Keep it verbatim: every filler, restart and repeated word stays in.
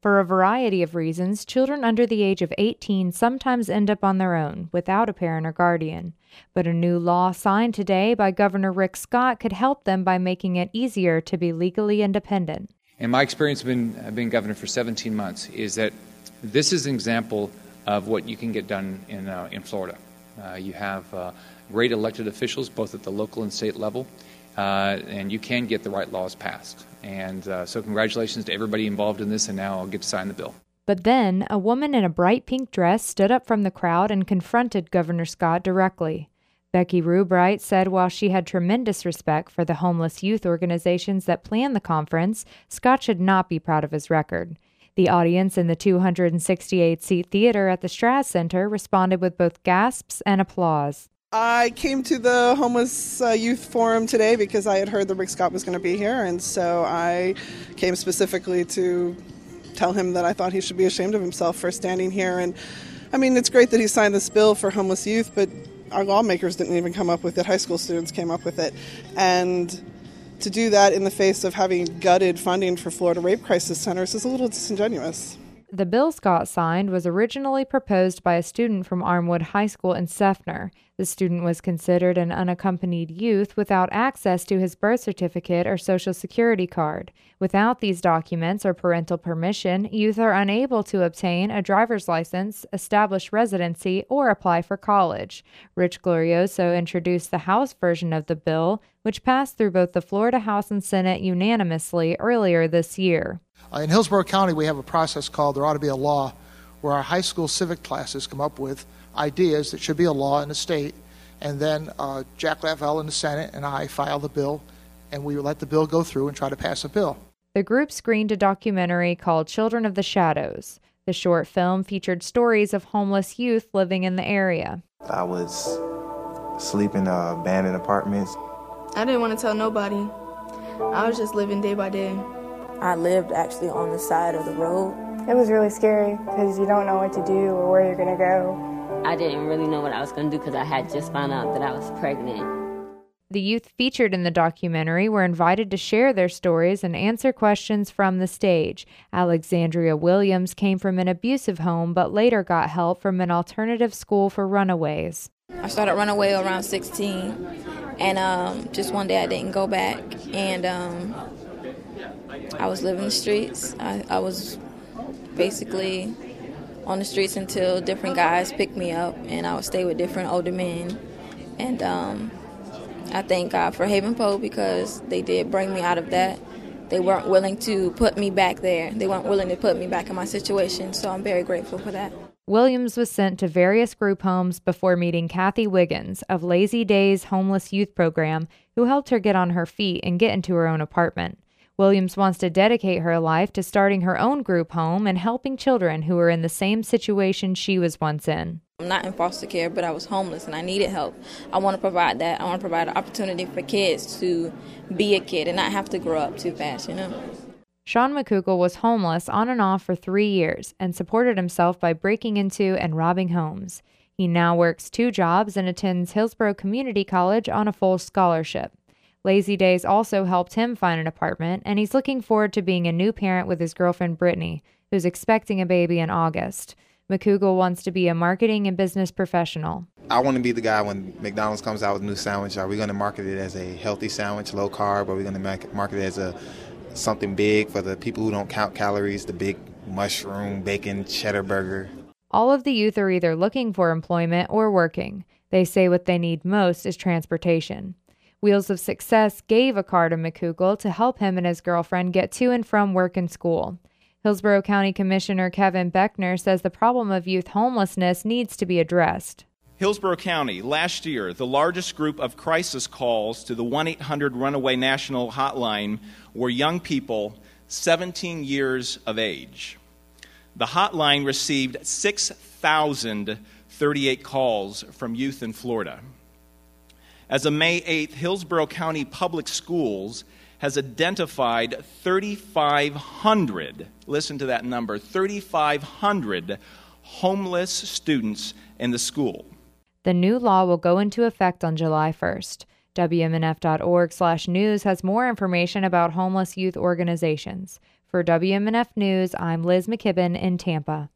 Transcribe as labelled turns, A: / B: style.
A: For a variety of reasons, children under the age of eighteen sometimes end up on their own, without a parent or guardian. But a new law signed today by Governor Rick Scott could help them by making it easier to be legally independent.
B: And my experience being, being governor for seventeen months is that this is an example of what you can get done in, uh, in Florida. Uh, you have uh, great elected officials, both at the local and state level, uh, and you can get the right laws passed. And uh, so congratulations to everybody involved in this, and now I'll get to sign the bill.
A: But then, a woman in a bright pink dress stood up from the crowd and confronted Governor Scott directly. Becky Rubright said while she had tremendous respect for the homeless youth organizations that planned the conference, Scott should not be proud of his record. The audience in the two hundred sixty-eight seat theater at the Straz Center responded with both gasps and applause.
C: I came to the Homeless uh, Youth Forum today because I had heard that Rick Scott was going to be here, and so I came specifically to tell him that I thought he should be ashamed of himself for standing here. And I mean, it's great that he signed this bill for homeless youth, but our lawmakers didn't even come up with it. High school students came up with it. And to do that in the face of having gutted funding for Florida rape crisis centers is a little disingenuous.
A: The bill Scott signed was originally proposed by a student from Armwood High School in Seffner. The student was considered an unaccompanied youth without access to his birth certificate or social security card. Without these documents or parental permission, youth are unable to obtain a driver's license, establish residency, or apply for college. Rich Glorioso introduced the House version of the bill, which passed through both the Florida House and Senate unanimously earlier this year.
D: Uh, in Hillsborough County, we have a process called There Ought to Be a Law, where our high school civic classes come up with ideas that should be a law in the state, and then uh, Jack Lavelle in the Senate and I file the bill, and we let the bill go through and try to pass a bill.
A: The group screened a documentary called Children of the Shadows. The short film featured stories of homeless youth living in the area.
E: I was sleeping in uh, abandoned apartments.
F: I didn't want to tell nobody. I was just living day by day.
G: I lived actually on the side of the road.
H: It was really scary because you don't know what to do or where you're going to go.
I: I didn't really know what I was going to do because I had just found out that I was pregnant.
A: The youth featured in the documentary were invited to share their stories and answer questions from the stage. Alexandria Williams came from an abusive home but later got help from an alternative school for runaways.
F: I started runaway around sixteen, and um, just one day I didn't go back, and um, I was living the streets. I, I was basically on the streets until different guys picked me up, and I would stay with different older men. And um, I thank God for Haven Poe because they did bring me out of that. They weren't willing to put me back there. They weren't willing to put me back in my situation, so I'm very grateful for that.
A: Williams was sent to various group homes before meeting Kathy Wiggins of Lazy Days Homeless Youth Program, who helped her get on her feet and get into her own apartment. Williams wants to dedicate her life to starting her own group home and helping children who are in the same situation she was once in.
F: I'm not in foster care, but I was homeless and I needed help. I want to provide that. I want to provide an opportunity for kids to be a kid and not have to grow up too fast, you know.
A: Sean McCougal was homeless on and off for three years and supported himself by breaking into and robbing homes. He now works two jobs and attends Hillsborough Community College on a full scholarship. Lazy Days also helped him find an apartment, and he's looking forward to being a new parent with his girlfriend Brittany, who's expecting a baby in August. McCougal wants to be a marketing and business professional.
E: I want to be the guy when McDonald's comes out with a new sandwich. Are we going to market it as a healthy sandwich, low carb? Or are we going to market it as a something big for the people who don't count calories, the big mushroom, bacon, cheddar burger?
A: All of the youth are either looking for employment or working. They say what they need most is transportation. Wheels of Success gave a car to McCougal to help him and his girlfriend get to and from work and school. Hillsborough County Commissioner Kevin Beckner says the problem of youth homelessness needs to be addressed.
J: Hillsborough County, last year, the largest group of crisis calls to the one eight hundred Runaway National Hotline were young people seventeen years of age. The hotline received six thousand thirty-eight calls from youth in Florida. As of May eighth, Hillsborough County Public Schools has identified thirty-five hundred, listen to that number, thirty-five hundred homeless students in the school.
A: The new law will go into effect on July first. W M N F dot org slash news has more information about homeless youth organizations. For W M N F News, I'm Liz McKibben in Tampa.